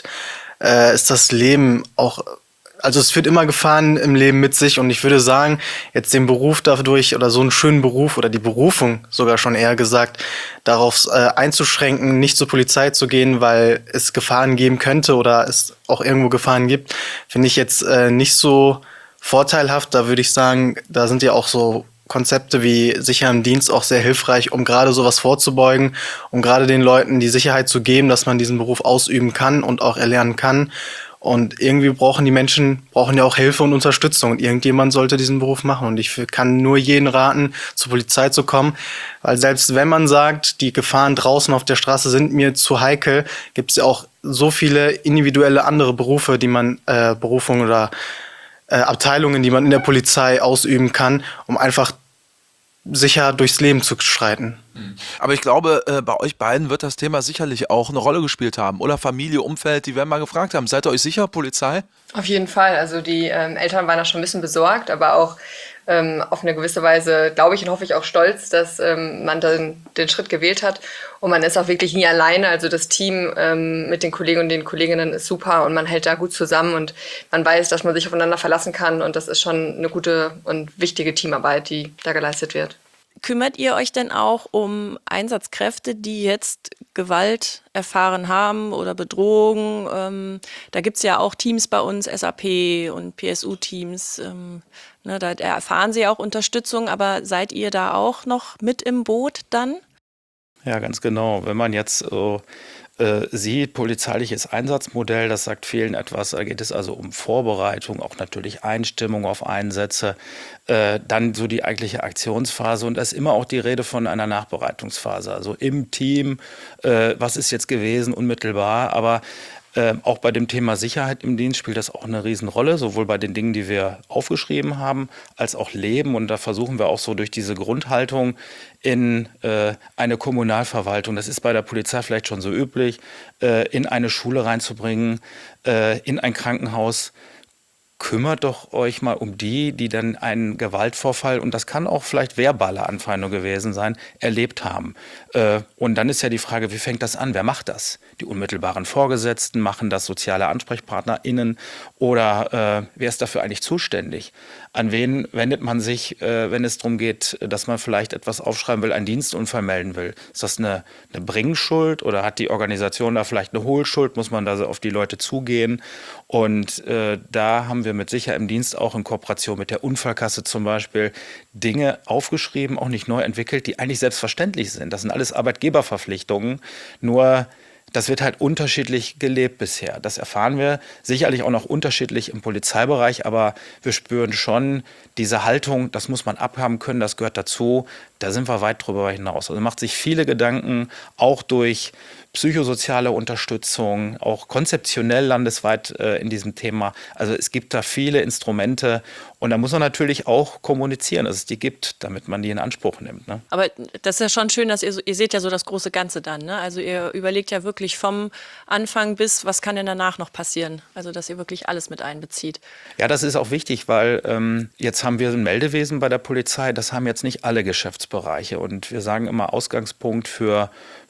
ist das Leben auch, also es führt immer Gefahren im Leben mit sich. Und ich würde sagen, jetzt den Beruf dadurch oder so einen schönen Beruf oder die Berufung sogar schon eher gesagt, darauf einzuschränken, nicht zur Polizei zu gehen, weil es Gefahren geben könnte oder es auch irgendwo Gefahren gibt, finde ich jetzt nicht so vorteilhaft. Da würde ich sagen, da sind ja auch so Konzepte wie Sicher im Dienst auch sehr hilfreich, um gerade sowas vorzubeugen, um gerade den Leuten die Sicherheit zu geben, dass man diesen Beruf ausüben kann und auch erlernen kann. Und irgendwie brauchen die Menschen ja auch Hilfe und Unterstützung. Und irgendjemand sollte diesen Beruf machen. Und ich kann nur jeden raten, zur Polizei zu kommen. Weil selbst wenn man sagt, die Gefahren draußen auf der Straße sind mir zu heikel, gibt es ja auch so viele individuelle andere Berufe, die man, Berufungen oder Abteilungen, die man in der Polizei ausüben kann, um einfach sicher durchs Leben zu schreiten. Aber ich glaube, bei euch beiden wird das Thema sicherlich auch eine Rolle gespielt haben. Oder Familie, Umfeld, die werden mal gefragt haben, seid ihr euch sicher, Polizei? Auf jeden Fall. Also die Eltern waren da schon ein bisschen besorgt, aber auch auf eine gewisse Weise, glaube ich und hoffe ich, auch stolz, dass man dann den Schritt gewählt hat. Und man ist auch wirklich nie alleine. Also das Team mit den Kollegen und den Kolleginnen ist super und man hält da gut zusammen und man weiß, dass man sich aufeinander verlassen kann. Und das ist schon eine gute und wichtige Teamarbeit, die da geleistet wird. Kümmert ihr euch denn auch um Einsatzkräfte, die jetzt Gewalt erfahren haben oder Bedrohung? Da gibt es ja auch Teams bei uns, SAP und PSU-Teams. Da erfahren sie auch Unterstützung, aber seid ihr da auch noch mit im Boot dann? Ja, ganz genau. Wenn man jetzt so sieht, polizeiliches Einsatzmodell, das sagt vielen etwas. Da geht es also um Vorbereitung, auch natürlich Einstimmung auf Einsätze, dann so die eigentliche Aktionsphase und da ist immer auch die Rede von einer Nachbereitungsphase, also im Team, was ist jetzt gewesen, unmittelbar, aber Auch bei dem Thema Sicherheit im Dienst spielt das auch eine Riesenrolle, sowohl bei den Dingen, die wir aufgeschrieben haben, als auch Leben. Und da versuchen wir auch so durch diese Grundhaltung in eine Kommunalverwaltung, das ist bei der Polizei vielleicht schon so üblich, in eine Schule reinzubringen, in ein Krankenhaus. Kümmert doch euch mal um die, die dann einen Gewaltvorfall, und das kann auch vielleicht verbale Anfeindung gewesen sein, erlebt haben. Und dann ist ja die Frage, wie fängt das an? Wer macht das? Die unmittelbaren Vorgesetzten, machen das soziale AnsprechpartnerInnen, oder wer ist dafür eigentlich zuständig? An wen wendet man sich, wenn es darum geht, dass man vielleicht etwas aufschreiben will, einen Dienstunfall melden will? Ist das eine Bringschuld, oder hat die Organisation da vielleicht eine Hohlschuld? Muss man da so auf die Leute zugehen? Und da haben wir mit Sicherheit im Dienst auch in Kooperation mit der Unfallkasse zum Beispiel Dinge aufgeschrieben, auch nicht neu entwickelt, die eigentlich selbstverständlich sind. Das sind alles Arbeitgeberverpflichtungen, nur das wird halt unterschiedlich gelebt bisher. Das erfahren wir sicherlich auch noch unterschiedlich im Polizeibereich, aber wir spüren schon diese Haltung, das muss man abhaben können, das gehört dazu. Da sind wir weit drüber hinaus. Also macht sich viele Gedanken, auch durch psychosoziale Unterstützung, auch konzeptionell landesweit in diesem Thema. Also es gibt da viele Instrumente, und da muss man natürlich auch kommunizieren, dass es die gibt, damit man die in Anspruch nimmt. Ne? Aber das ist ja schon schön, dass ihr seht ja so das große Ganze dann. Ne? Also ihr überlegt ja wirklich vom Anfang bis, was kann denn danach noch passieren? Also dass ihr wirklich alles mit einbezieht. Ja, das ist auch wichtig, weil jetzt haben wir ein Meldewesen bei der Polizei, das haben jetzt nicht alle Geschäftsbereiche. Und wir sagen immer, Ausgangspunkt für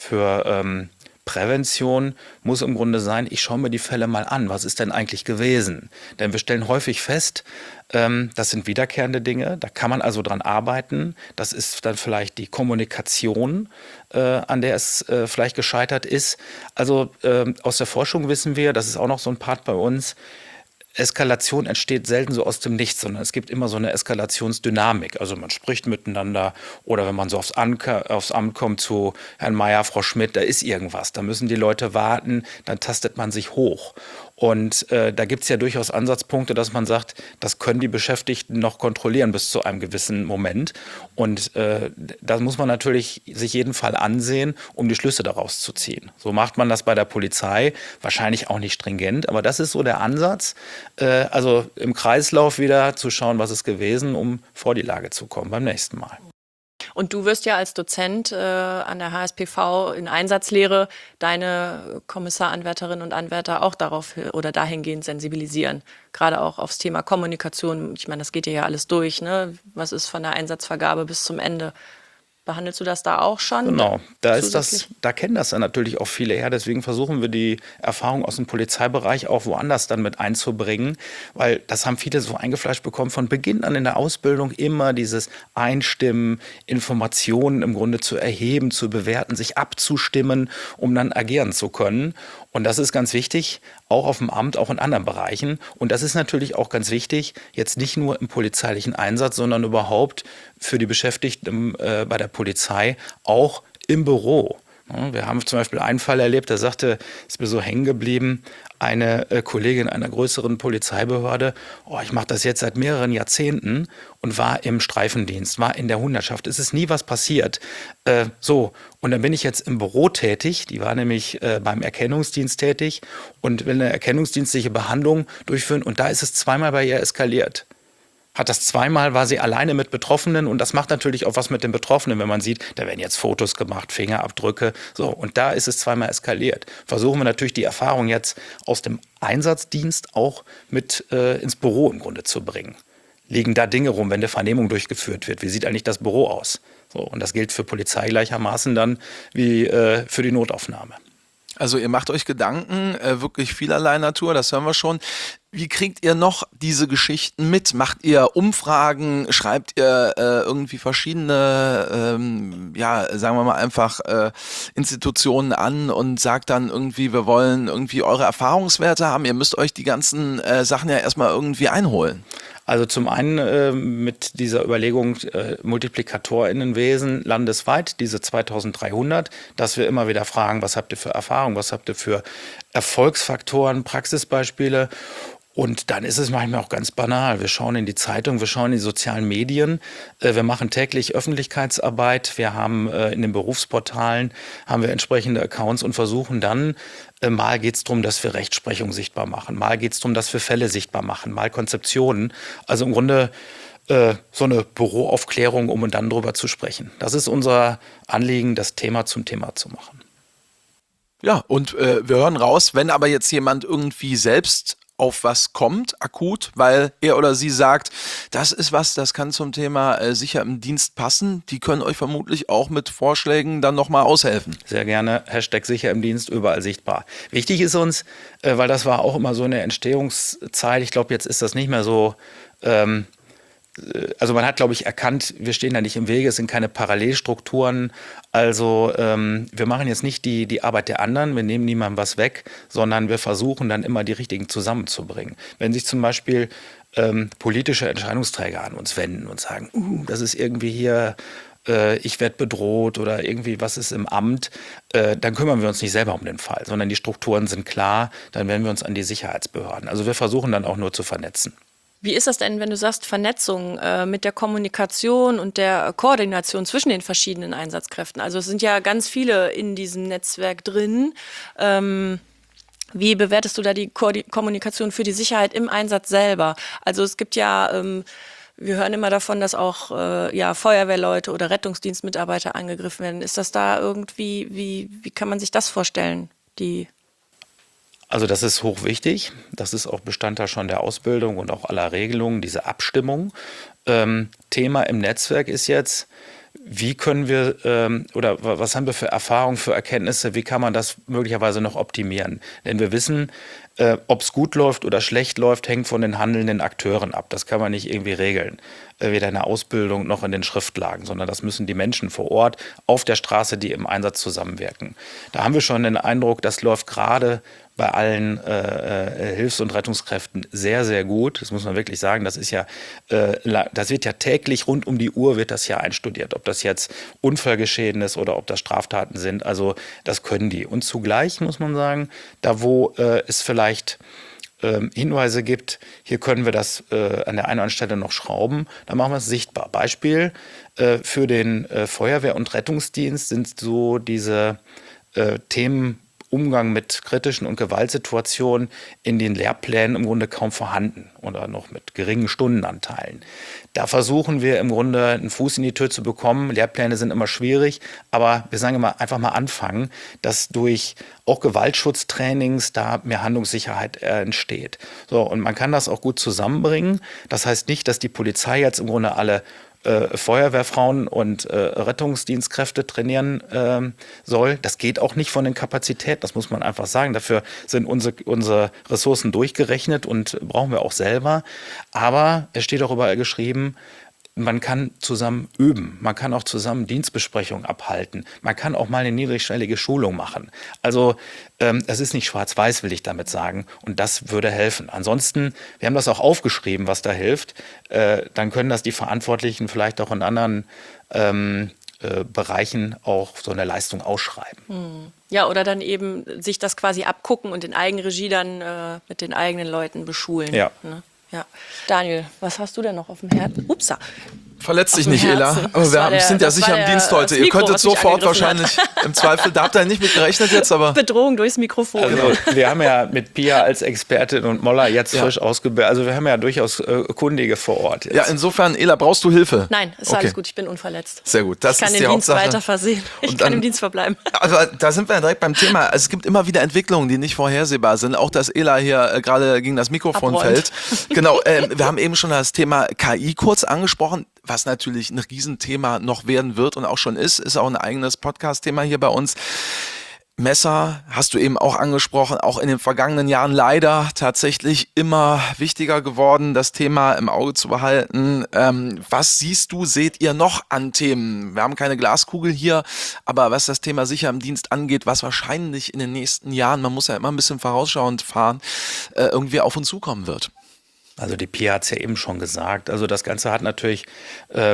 Prävention muss im Grunde sein, ich schaue mir die Fälle mal an, was ist denn eigentlich gewesen? Denn wir stellen häufig fest, das sind wiederkehrende Dinge, da kann man also dran arbeiten. Das ist dann vielleicht die Kommunikation, an der es vielleicht gescheitert ist. Also aus der Forschung wissen wir, das ist auch noch so ein Part bei uns, Eskalation entsteht selten so aus dem Nichts, sondern es gibt immer so eine Eskalationsdynamik. Also man spricht miteinander, oder wenn man so aufs Amt kommt zu Herrn Meier, Frau Schmidt, da ist irgendwas. Da müssen die Leute warten, dann tastet man sich hoch. Und da gibt es ja durchaus Ansatzpunkte, dass man sagt, das können die Beschäftigten noch kontrollieren bis zu einem gewissen Moment. Und da muss man natürlich sich jeden Fall ansehen, um die Schlüsse daraus zu ziehen. So macht man das bei der Polizei, wahrscheinlich auch nicht stringent, aber das ist so der Ansatz. Also im Kreislauf wieder zu schauen, was ist gewesen, um vor die Lage zu kommen beim nächsten Mal. Und du wirst ja als Dozent an der HSPV in Einsatzlehre deine Kommissaranwärterinnen und Anwärter auch darauf oder dahingehend sensibilisieren. Gerade auch aufs Thema Kommunikation. Ich meine, das geht dir ja alles durch. Ne? Was ist von der Einsatzvergabe bis zum Ende? Behandelst du das da auch schon? Genau, da kennen das dann natürlich auch viele her. Deswegen versuchen wir die Erfahrung aus dem Polizeibereich auch woanders dann mit einzubringen, weil das haben viele so eingefleischt bekommen, von Beginn an in der Ausbildung immer dieses Einstimmen, Informationen im Grunde zu erheben, zu bewerten, sich abzustimmen, um dann agieren zu können. Und das ist ganz wichtig, auch auf dem Amt, auch in anderen Bereichen. Und das ist natürlich auch ganz wichtig, jetzt nicht nur im polizeilichen Einsatz, sondern überhaupt für die Beschäftigten bei der Polizei, auch im Büro. Wir haben zum Beispiel einen Fall erlebt, da sagte, ist mir so hängen geblieben, eine Kollegin einer größeren Polizeibehörde, ich mache das jetzt seit mehreren Jahrzehnten, und war im Streifendienst, war in der Hundertschaft. Es ist nie was passiert. Und dann bin ich jetzt im Büro tätig, die war nämlich beim Erkennungsdienst tätig und will eine erkennungsdienstliche Behandlung durchführen, und da ist es zweimal bei ihr eskaliert. War sie alleine mit Betroffenen, und das macht natürlich auch was mit den Betroffenen, wenn man sieht, da werden jetzt Fotos gemacht, Fingerabdrücke, und da ist es zweimal eskaliert. Versuchen wir natürlich die Erfahrung jetzt aus dem Einsatzdienst auch mit ins Büro im Grunde zu bringen. Liegen da Dinge rum, wenn eine Vernehmung durchgeführt wird? Wie sieht eigentlich das Büro aus? Und das gilt für Polizei gleichermaßen dann wie für die Notaufnahme. Also ihr macht euch Gedanken, wirklich vielerlei Natur, das hören wir schon. Wie kriegt ihr noch diese Geschichten mit? Macht ihr Umfragen? Schreibt ihr irgendwie verschiedene, sagen wir mal einfach Institutionen an und sagt dann irgendwie, wir wollen irgendwie eure Erfahrungswerte haben? Ihr müsst euch die ganzen Sachen ja erstmal irgendwie einholen. Also zum einen mit dieser Überlegung MultiplikatorInnenwesen landesweit, diese 2300, dass wir immer wieder fragen, was habt ihr für Erfahrung, was habt ihr für Erfolgsfaktoren, Praxisbeispiele. Und dann ist es manchmal auch ganz banal. Wir schauen in die Zeitung, wir schauen in die sozialen Medien, wir machen täglich Öffentlichkeitsarbeit, wir haben in den Berufsportalen haben wir entsprechende Accounts und versuchen dann, mal geht es darum, dass wir Rechtsprechung sichtbar machen, mal geht es darum, dass wir Fälle sichtbar machen, mal Konzeptionen. Also im Grunde so eine Büroaufklärung, um dann drüber zu sprechen. Das ist unser Anliegen, das Thema zum Thema zu machen. Ja, und wir hören raus, wenn aber jetzt jemand irgendwie selbst auf was kommt, akut, weil er oder sie sagt, das ist was, das kann zum Thema sicher im Dienst passen. Die können euch vermutlich auch mit Vorschlägen dann nochmal aushelfen. Sehr gerne, Hashtag sicher im Dienst, überall sichtbar. Wichtig ist uns, weil das war auch immer so eine Entstehungszeit, ich glaube, jetzt ist das nicht mehr so, also man hat, glaube ich, erkannt, wir stehen da nicht im Wege, es sind keine Parallelstrukturen. Also wir machen jetzt nicht die Arbeit der anderen, wir nehmen niemandem was weg, sondern wir versuchen dann immer die Richtigen zusammenzubringen. Wenn sich zum Beispiel politische Entscheidungsträger an uns wenden und sagen, das ist irgendwie hier, ich werde bedroht oder irgendwie was ist im Amt, dann kümmern wir uns nicht selber um den Fall, sondern die Strukturen sind klar, dann wenden wir uns an die Sicherheitsbehörden. Also wir versuchen dann auch nur zu vernetzen. Wie ist das denn, wenn du sagst Vernetzung mit der Kommunikation und der Koordination zwischen den verschiedenen Einsatzkräften? Also es sind ja ganz viele in diesem Netzwerk drin. Wie bewertest du da die Kommunikation für die Sicherheit im Einsatz selber? Also es gibt ja, wir hören immer davon, dass auch Feuerwehrleute oder Rettungsdienstmitarbeiter angegriffen werden. Ist das da irgendwie, wie kann man sich das vorstellen? Also das ist hochwichtig. Das ist auch Bestandteil schon der Ausbildung und auch aller Regelungen, diese Abstimmung. Thema im Netzwerk ist jetzt, wie können wir oder was haben wir für Erfahrungen, für Erkenntnisse, wie kann man das möglicherweise noch optimieren? Denn wir wissen, ob es gut läuft oder schlecht läuft, hängt von den handelnden Akteuren ab. Das kann man nicht irgendwie regeln, weder in der Ausbildung noch in den Schriftlagen, sondern das müssen die Menschen vor Ort auf der Straße, die im Einsatz zusammenwirken. Da haben wir schon den Eindruck, das läuft gerade bei allen Hilfs- und Rettungskräften sehr, sehr gut. Das muss man wirklich sagen. Das ist ja, das wird ja täglich rund um die Uhr wird das ja einstudiert. Ob das jetzt Unfallgeschehen ist oder ob das Straftaten sind. Also das können die. Und zugleich muss man sagen, da wo es vielleicht Hinweise gibt, hier können wir das an der einen oder anderen Stelle noch schrauben, dann machen wir es sichtbar. Beispiel für den Feuerwehr- und Rettungsdienst sind so diese Themen Umgang mit kritischen und Gewaltsituationen in den Lehrplänen im Grunde kaum vorhanden oder noch mit geringen Stundenanteilen. Da versuchen wir im Grunde einen Fuß in die Tür zu bekommen. Lehrpläne sind immer schwierig, aber wir sagen immer, einfach mal anfangen, dass durch auch Gewaltschutztrainings da mehr Handlungssicherheit entsteht. So, und man kann das auch gut zusammenbringen. Das heißt nicht, dass die Polizei jetzt im Grunde alle Feuerwehrfrauen und Rettungsdienstkräfte trainieren soll. Das geht auch nicht von den Kapazitäten, das muss man einfach sagen. Dafür sind unsere Ressourcen durchgerechnet und brauchen wir auch selber. Aber es steht auch überall geschrieben, man kann zusammen üben, man kann auch zusammen Dienstbesprechungen abhalten, man kann auch mal eine niedrigschwellige Schulung machen. Also es ist nicht schwarz-weiß, will ich damit sagen, und das würde helfen. Ansonsten, wir haben das auch aufgeschrieben, was da hilft, dann können das die Verantwortlichen vielleicht auch in anderen Bereichen auch so eine Leistung ausschreiben. Ja, oder dann eben sich das quasi abgucken und in Eigenregie dann mit den eigenen Leuten beschulen. Ja. Ne? Ja. Daniel, was hast du denn noch auf dem Herzen? Upsa. Verletzt dich Auf dem nicht, Ela. Herzen. Aber Das war wir sind ja das sicher war im Dienst heute. das Ihr Mikro, könntet was mich sofort angegriffen hat. wahrscheinlich im Zweifel, da habt ihr nicht mit gerechnet jetzt, aber Bedrohung durchs Mikrofon. Also wir haben ja mit Pia als Expertin und Molla jetzt frisch ausgebildet, also wir haben ja durchaus Kundige vor Ort jetzt. ja, insofern, Ela, brauchst du Hilfe? Nein, ist alles gut, ich bin unverletzt. Sehr gut, das Ich kann ist den die Dienst Hauptsache. weiter versehen. Ich Und kann dann- im Dienst verbleiben. Aber da sind wir ja direkt beim Thema. Also es gibt immer wieder Entwicklungen, die nicht vorhersehbar sind. Auch, dass Ela hier gerade gegen das Mikrofon Abräumt. fällt. Genau, wir haben eben schon das Thema KI kurz angesprochen, was natürlich ein Riesenthema noch werden wird und auch schon ist auch ein eigenes Podcast-Thema hier bei uns. Messer hast du eben auch angesprochen, auch in den vergangenen Jahren leider tatsächlich immer wichtiger geworden, das Thema im Auge zu behalten. Was seht ihr noch an Themen? Wir haben keine Glaskugel hier, aber was das Thema sicher im Dienst angeht, was wahrscheinlich in den nächsten Jahren, man muss ja immer ein bisschen vorausschauend fahren, irgendwie auf uns zukommen wird. Also die Pia hat es ja eben schon gesagt. Also das Ganze hat natürlich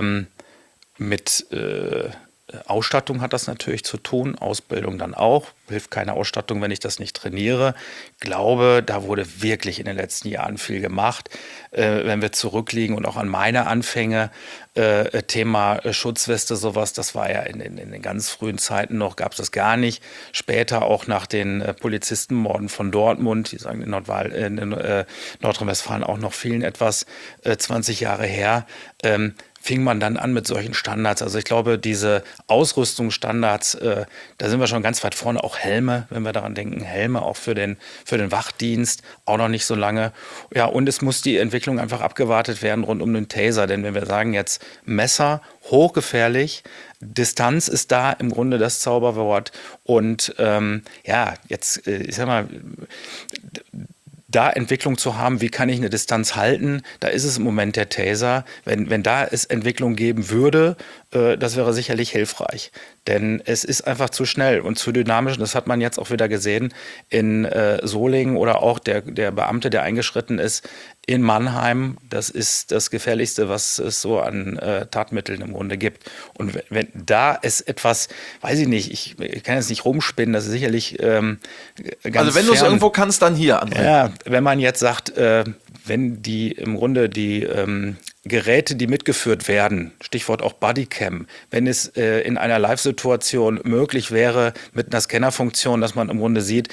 mit Ausstattung hat das natürlich zu tun, Ausbildung dann auch. hilft keine Ausstattung, wenn ich das nicht trainiere. Ich glaube, da wurde wirklich in den letzten Jahren viel gemacht. Wenn wir zurückliegen und auch an meine Anfänge, Thema Schutzweste, sowas, das war ja in den ganz frühen Zeiten noch, gab es das gar nicht. Später auch nach den Polizistenmorden von Dortmund, die sagen in Nordrhein-Westfalen auch noch vielen etwas, 20 Jahre her, fing man dann an mit solchen Standards. Also ich glaube, diese Ausrüstungsstandards, da sind wir schon ganz weit vorne. Auch Helme, wenn wir daran denken, Helme auch für den Wachdienst, auch noch nicht so lange. Ja, und es muss die Entwicklung einfach abgewartet werden rund um den Taser. Denn wenn wir sagen jetzt Messer, hochgefährlich, Distanz ist da im Grunde das Zauberwort. Und jetzt, ich sag mal, da Entwicklung zu haben, wie kann ich eine Distanz halten, da ist es im Moment der Taser. Wenn da es Entwicklung geben würde, das wäre sicherlich hilfreich. Denn es ist einfach zu schnell und zu dynamisch. Und das hat man jetzt auch wieder gesehen in Solingen oder auch der Beamte, der eingeschritten ist in Mannheim. Das ist das Gefährlichste, was es so an Tatmitteln im Grunde gibt. Und wenn da es etwas, weiß ich nicht, ich kann jetzt nicht rumspinnen, das ist sicherlich ganz Also wenn du es irgendwo kannst, dann hier, André. Ja, wenn man jetzt sagt, wenn im Grunde die Geräte, die mitgeführt werden, Stichwort auch Bodycam, wenn es in einer Live-Situation möglich wäre mit einer Scannerfunktion, dass man im Grunde sieht,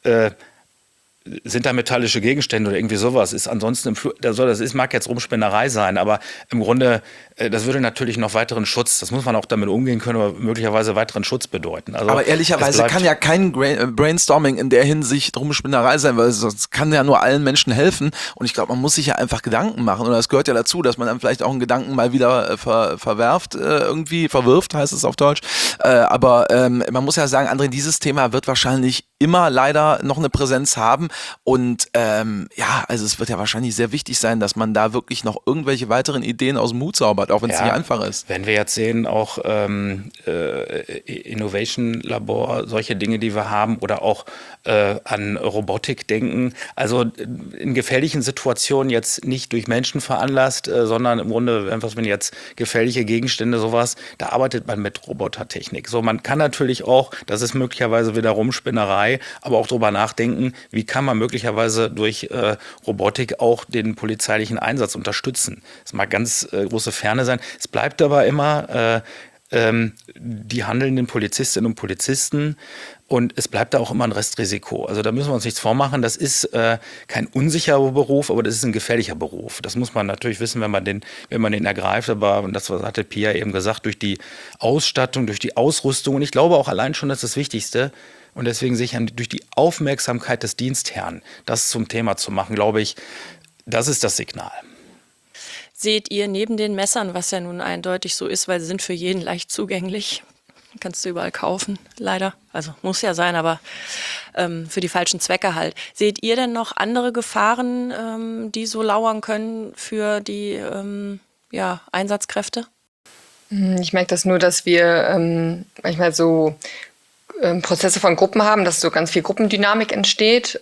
sind da metallische Gegenstände oder irgendwie sowas, ist ansonsten mag jetzt Rumspinnerei sein, aber im Grunde, das würde natürlich noch weiteren Schutz, das muss man auch damit umgehen können, aber möglicherweise weiteren Schutz bedeuten. Also, aber ehrlicherweise kann ja kein Brainstorming in der Hinsicht Rumspinnerei sein, weil das kann ja nur allen Menschen helfen und ich glaube, man muss sich ja einfach Gedanken machen und das gehört ja dazu, dass man dann vielleicht auch einen Gedanken mal wieder verwirft, heißt es auf Deutsch, aber man muss ja sagen, André, dieses Thema wird wahrscheinlich immer leider noch eine Präsenz haben und also es wird ja wahrscheinlich sehr wichtig sein, dass man da wirklich noch irgendwelche weiteren Ideen aus dem Hut zaubert, auch wenn es nicht einfach ist. Wenn wir jetzt sehen, auch Innovation Labor, solche Dinge, die wir haben oder auch an Robotik denken, also in gefährlichen Situationen jetzt nicht durch Menschen veranlasst, sondern im Grunde einfach, wenn jetzt gefährliche Gegenstände sowas, da arbeitet man mit Robotertechnik. So, man kann natürlich auch, das ist möglicherweise wieder Rumspinnerei, aber auch drüber nachdenken, wie kann man möglicherweise durch Robotik auch den polizeilichen Einsatz unterstützen. Das mag ganz große Ferne sein. Es bleibt aber immer die handelnden Polizistinnen und Polizisten und es bleibt da auch immer ein Restrisiko. Also da müssen wir uns nichts vormachen. Das ist kein unsicherer Beruf, aber das ist ein gefährlicher Beruf. Das muss man natürlich wissen, wenn man den ergreift. Aber, und das hatte Pia eben gesagt, durch die Ausstattung, durch die Ausrüstung und ich glaube auch allein schon, das ist das Wichtigste, und deswegen sicher durch die Aufmerksamkeit des Dienstherrn, das zum Thema zu machen, glaube ich, das ist das Signal. Seht ihr neben den Messern, was ja nun eindeutig so ist, weil sie sind für jeden leicht zugänglich, kannst du überall kaufen, leider, also muss ja sein, aber für die falschen Zwecke halt. Seht ihr denn noch andere Gefahren, die so lauern können für die Einsatzkräfte? Ich merke das nur, dass wir manchmal so Prozesse von Gruppen haben, dass so ganz viel Gruppendynamik entsteht,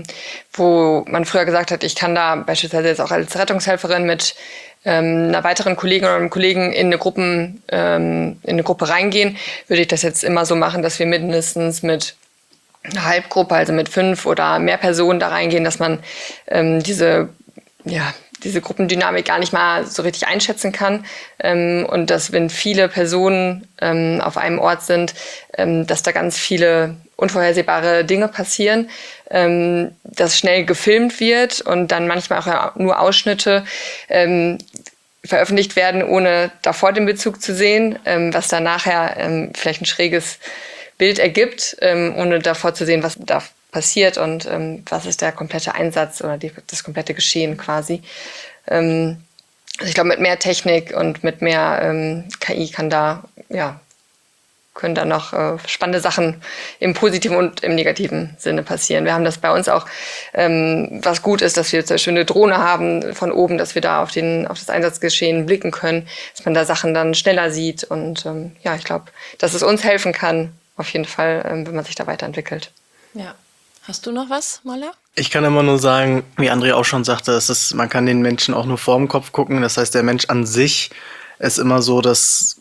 wo man früher gesagt hat, ich kann da beispielsweise jetzt auch als Rettungshelferin mit einer weiteren Kollegin oder einem Kollegen in eine Gruppe reingehen, würde ich das jetzt immer so machen, dass wir mindestens mit einer Halbgruppe, also mit 5 oder mehr Personen da reingehen, dass man diese Gruppendynamik gar nicht mal so richtig einschätzen kann und dass, wenn viele Personen auf einem Ort sind, dass da ganz viele unvorhersehbare Dinge passieren, dass schnell gefilmt wird und dann manchmal auch nur Ausschnitte veröffentlicht werden, ohne davor den Bezug zu sehen, was dann nachher vielleicht ein schräges Bild ergibt, ohne davor zu sehen, was da passiert und was ist der komplette Einsatz oder das komplette Geschehen quasi. Also ich glaube, mit mehr Technik und mit mehr KI können da noch spannende Sachen im positiven und im negativen Sinne passieren. Wir haben das bei uns auch, was gut ist, dass wir jetzt eine schöne Drohne haben von oben, dass wir da auf das Einsatzgeschehen blicken können, dass man da Sachen dann schneller sieht und ich glaube, dass es uns helfen kann, auf jeden Fall, wenn man sich da weiterentwickelt. Ja. Hast du noch was, Molla? Ich kann immer nur sagen, wie André auch schon sagte, man kann den Menschen auch nur vorm Kopf gucken. Das heißt, der Mensch an sich ist immer so das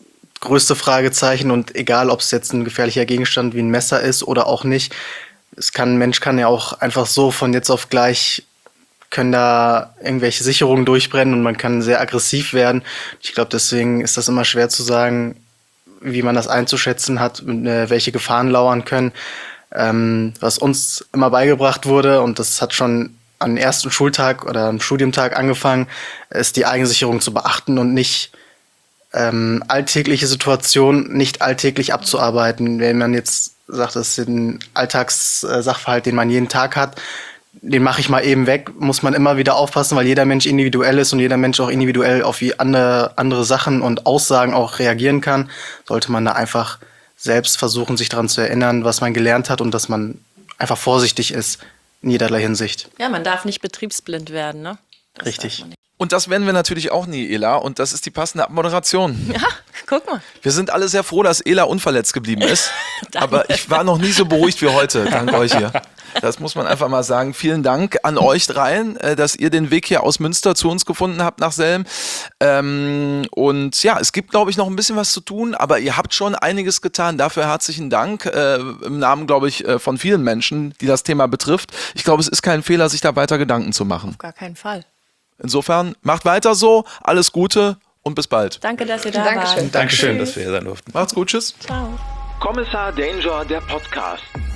größte Fragezeichen. Und egal, ob es jetzt ein gefährlicher Gegenstand wie ein Messer ist oder auch nicht, ein Mensch kann ja auch einfach so von jetzt auf gleich, können da irgendwelche Sicherungen durchbrennen und man kann sehr aggressiv werden. Ich glaube, deswegen ist das immer schwer zu sagen, wie man das einzuschätzen hat, welche Gefahren lauern können. Was uns immer beigebracht wurde, und das hat schon am ersten Schultag oder am Studiumtag angefangen, ist die Eigensicherung zu beachten und nicht alltägliche Situationen nicht alltäglich abzuarbeiten. Wenn man jetzt sagt, das ist ein Alltagssachverhalt, den man jeden Tag hat, den mache ich mal eben weg, muss man immer wieder aufpassen, weil jeder Mensch individuell ist und jeder Mensch auch individuell auf wie andere Sachen und Aussagen auch reagieren kann, sollte man da einfach selbst versuchen, sich daran zu erinnern, was man gelernt hat und dass man einfach vorsichtig ist in jederlei Hinsicht. Ja, man darf nicht betriebsblind werden, ne? Das Richtig. Und das werden wir natürlich auch nie, Ela. Und das ist die passende Abmoderation. Ja, guck mal. Wir sind alle sehr froh, dass Ela unverletzt geblieben ist. Danke. Aber ich war noch nie so beruhigt wie heute, dank euch hier. Das muss man einfach mal sagen. Vielen Dank an euch dreien, dass ihr den Weg hier aus Münster zu uns gefunden habt nach Selm. Und ja, es gibt, glaube ich, noch ein bisschen was zu tun, aber ihr habt schon einiges getan. Dafür herzlichen Dank im Namen, glaube ich, von vielen Menschen, die das Thema betrifft. Ich glaube, es ist kein Fehler, sich da weiter Gedanken zu machen. Auf gar keinen Fall. Insofern, macht weiter so, alles Gute und bis bald. Danke, dass ihr da Dankeschön. wart. Dankeschön, dass wir hier sein durften. Macht's gut, tschüss. Ciao. Kommissar Danger, der Podcast.